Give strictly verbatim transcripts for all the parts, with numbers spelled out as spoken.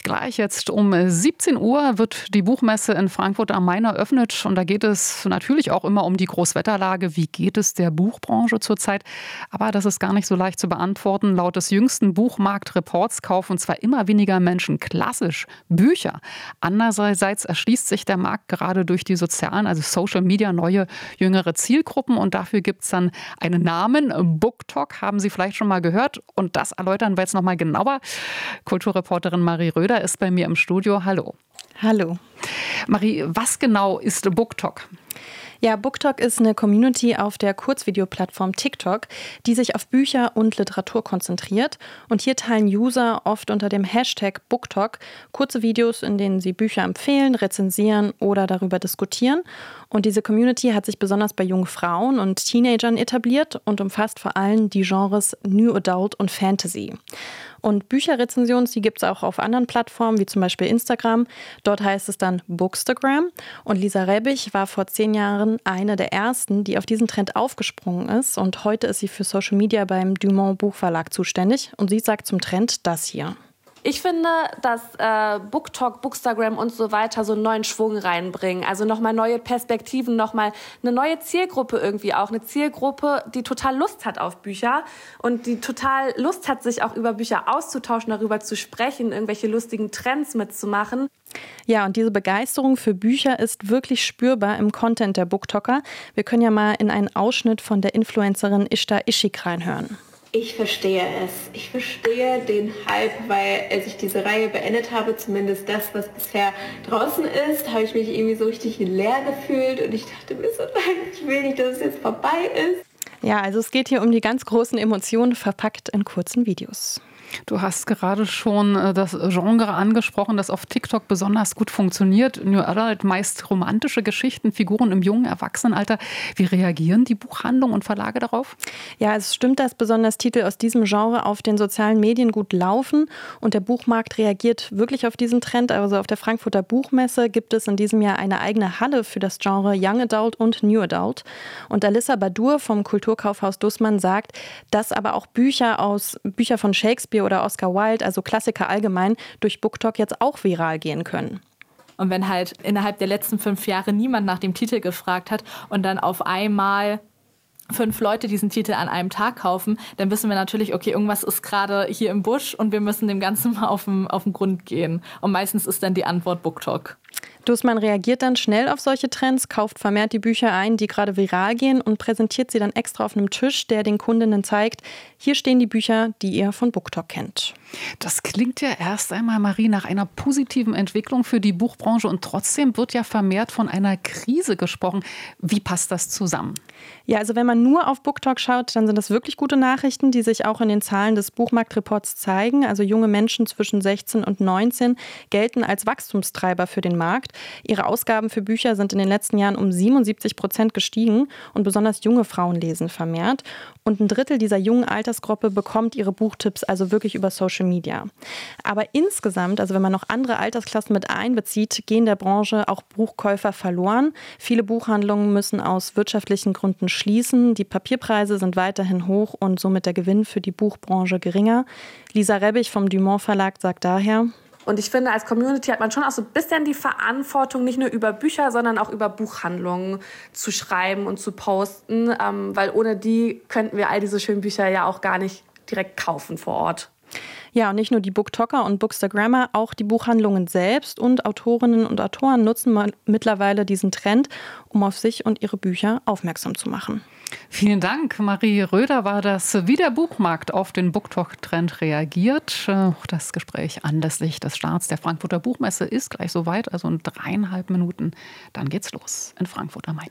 Gleich jetzt um siebzehn Uhr wird die Buchmesse in Frankfurt am Main eröffnet. Und da geht es natürlich auch immer um die Großwetterlage. Wie geht es der Buchbranche zurzeit? Aber das ist gar nicht so leicht zu beantworten. Laut des jüngsten Buchmarktreports kaufen zwar immer weniger Menschen klassisch Bücher. Andererseits erschließt sich der Markt gerade durch die sozialen, also Social Media, neue, jüngere Zielgruppen. Und dafür gibt es dann einen Namen. BookTok haben Sie vielleicht schon mal gehört. Und das erläutern wir jetzt noch mal genauer. Kulturreporterin Marie Röder ist bei mir im Studio. Hallo. Hallo. Marie, was genau ist BookTok? Ja, BookTok ist eine Community auf der Kurzvideoplattform TikTok, die sich auf Bücher und Literatur konzentriert. Und hier teilen User oft unter dem Hashtag BookTok kurze Videos, in denen sie Bücher empfehlen, rezensieren oder darüber diskutieren. Und diese Community hat sich besonders bei jungen Frauen und Teenagern etabliert und umfasst vor allem die Genres New Adult und Fantasy. Und Bücherrezensionen, die gibt es auch auf anderen Plattformen, wie zum Beispiel Instagram. Dort heißt es dann Bookstagram. Und Lisa Rebbich war vor zehn Jahren eine der ersten, die auf diesen Trend aufgesprungen ist. Und heute ist sie für Social Media beim Dumont Buchverlag zuständig. Und sie sagt zum Trend das hier. Ich finde, dass äh, BookTok, Bookstagram und so weiter so einen neuen Schwung reinbringen. Also nochmal neue Perspektiven, nochmal eine neue Zielgruppe irgendwie auch. Eine Zielgruppe, die total Lust hat auf Bücher und die total Lust hat, sich auch über Bücher auszutauschen, darüber zu sprechen, irgendwelche lustigen Trends mitzumachen. Ja, und diese Begeisterung für Bücher ist wirklich spürbar im Content der BookToker. Wir können ja mal in einen Ausschnitt von der Influencerin Ishtar Ishik reinhören. Ich verstehe es. Ich verstehe den Hype, weil als ich diese Reihe beendet habe, zumindest das, was bisher draußen ist, habe ich mich irgendwie so richtig leer gefühlt und ich dachte mir so, nein, ich will nicht, dass es jetzt vorbei ist. Ja, also es geht hier um die ganz großen Emotionen, verpackt in kurzen Videos. Du hast gerade schon das Genre angesprochen, das auf TikTok besonders gut funktioniert. New Adult, meist romantische Geschichten, Figuren im jungen Erwachsenenalter. Wie reagieren die Buchhandlungen und Verlage darauf? Ja, es stimmt, dass besonders Titel aus diesem Genre auf den sozialen Medien gut laufen. Und der Buchmarkt reagiert wirklich auf diesen Trend. Also auf der Frankfurter Buchmesse gibt es in diesem Jahr eine eigene Halle für das Genre Young Adult und New Adult. Und Alissa Badur vom Kulturkaufhaus Dussmann sagt, dass aber auch Bücher aus Bücher von Shakespeare oder Oscar Wilde, also Klassiker allgemein, durch BookTok jetzt auch viral gehen können. Und wenn halt innerhalb der letzten fünf Jahre niemand nach dem Titel gefragt hat und dann auf einmal fünf Leute diesen Titel an einem Tag kaufen, dann wissen wir natürlich, okay, irgendwas ist gerade hier im Busch und wir müssen dem Ganzen mal auf den, auf den Grund gehen. Und meistens ist dann die Antwort BookTok. Dussmann reagiert dann schnell auf solche Trends, kauft vermehrt die Bücher ein, die gerade viral gehen und präsentiert sie dann extra auf einem Tisch, der den Kundinnen zeigt, hier stehen die Bücher, die ihr von BookTok kennt. Das klingt ja erst einmal, Marie, nach einer positiven Entwicklung für die Buchbranche und trotzdem wird ja vermehrt von einer Krise gesprochen. Wie passt das zusammen? Ja, also wenn man nur auf BookTok schaut, dann sind das wirklich gute Nachrichten, die sich auch in den Zahlen des Buchmarktreports zeigen. Also junge Menschen zwischen sechzehn und neunzehn gelten als Wachstumstreiber für den Markt. Ihre Ausgaben für Bücher sind in den letzten Jahren um siebenundsiebzig Prozent gestiegen und besonders junge Frauen lesen vermehrt. Und ein Drittel dieser jungen Altersgruppe bekommt ihre Buchtipps also wirklich über Social Media. Aber insgesamt, also wenn man noch andere Altersklassen mit einbezieht, gehen der Branche auch Buchkäufer verloren. Viele Buchhandlungen müssen aus wirtschaftlichen Gründen schließen. Die Papierpreise sind weiterhin hoch und somit der Gewinn für die Buchbranche geringer. Lisa Rebbich vom Dumont Verlag sagt daher: Und ich finde, als Community hat man schon auch so ein bisschen die Verantwortung, nicht nur über Bücher, sondern auch über Buchhandlungen zu schreiben und zu posten. Ähm, weil ohne die könnten wir all diese schönen Bücher ja auch gar nicht direkt kaufen vor Ort. Ja, und nicht nur die BookToker und Bookstagrammer, auch die Buchhandlungen selbst und Autorinnen und Autoren nutzen mittlerweile diesen Trend, um auf sich und ihre Bücher aufmerksam zu machen. Vielen Dank. Marie Röder war das, wie der Buchmarkt auf den BookTok-Trend reagiert. Das Gespräch anlässlich des Starts der Frankfurter Buchmesse ist gleich soweit, also in dreieinhalb Minuten. Dann geht's los in Frankfurt am Main.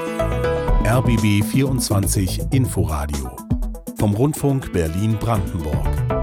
R B B vierundzwanzig Inforadio vom Rundfunk Berlin-Brandenburg.